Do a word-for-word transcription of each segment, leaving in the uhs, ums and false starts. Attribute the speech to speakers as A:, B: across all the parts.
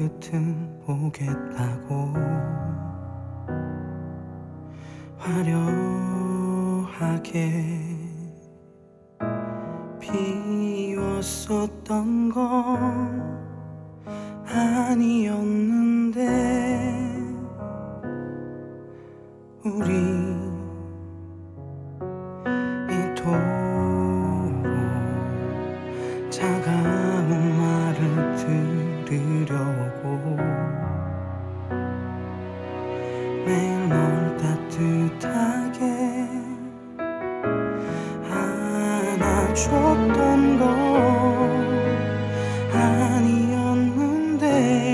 A: 끝은 보겠다고 화려하게 비웠었던 건 아니었는데 우리 이토록 차가운 말을 들으려고 매일 널 따뜻하게 안아줬던 건 아니었는데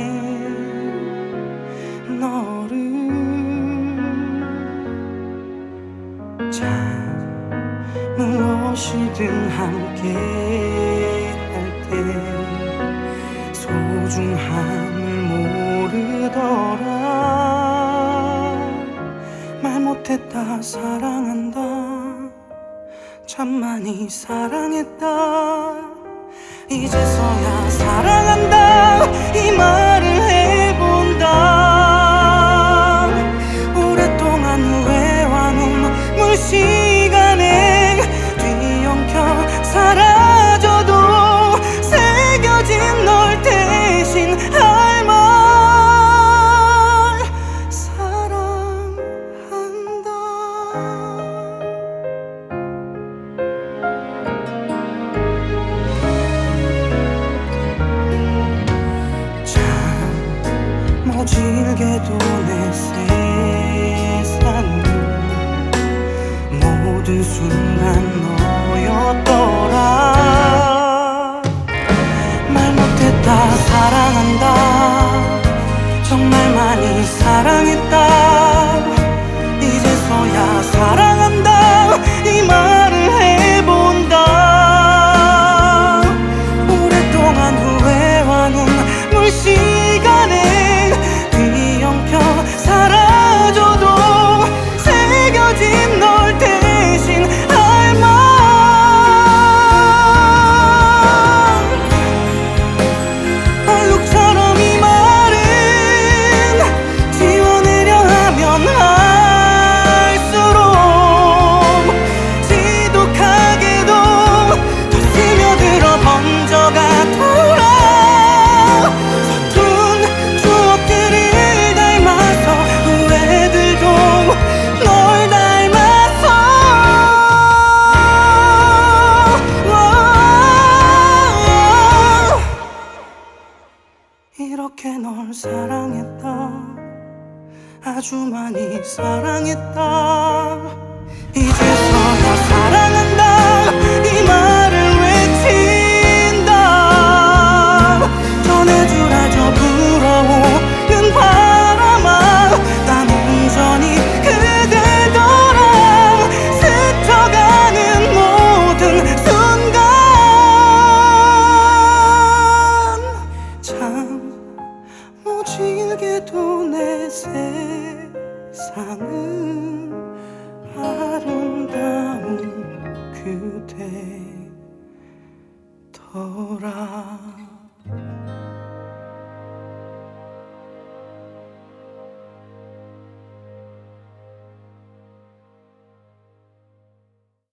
A: 너를 참 무엇이든 함께 할 때 소중함을 모르더라. 말 못했다 사랑한다 참 많이 사랑했다 이제서야 사랑한다 이 말을 해본다. 오랫동안 후회와 눈물 시간에 뒤엉켜 사라져도 새겨진 널 대신 할 말 사랑한다. 참 모질게도 내 세상은 모든 순간 너였더라. 말 못했다 사랑한다 정말 많이 사랑했다 이제서야 사랑한다 이 말을 해본다. 오랫동안 후회와 눈물 시간에 뒤엉켜 사라져도 새겨진 널 대신 할 말 얼룩처럼 이 말은 지워내려 하면 할수록 지독하게도 더 스며들어 번져가 돌아. 서툰 추억들을 닮아서 후회들도 널 닮아서 이렇게 널 사랑했다 아주 많이 사랑했다 이제서야 사랑한다 이 말을 외친다. 전해주라 저 불어오는 바람아 난 온전히 그대더라. 스쳐가는 모든 순간 참 모질게도 내 세상은 아름다운 그대더라.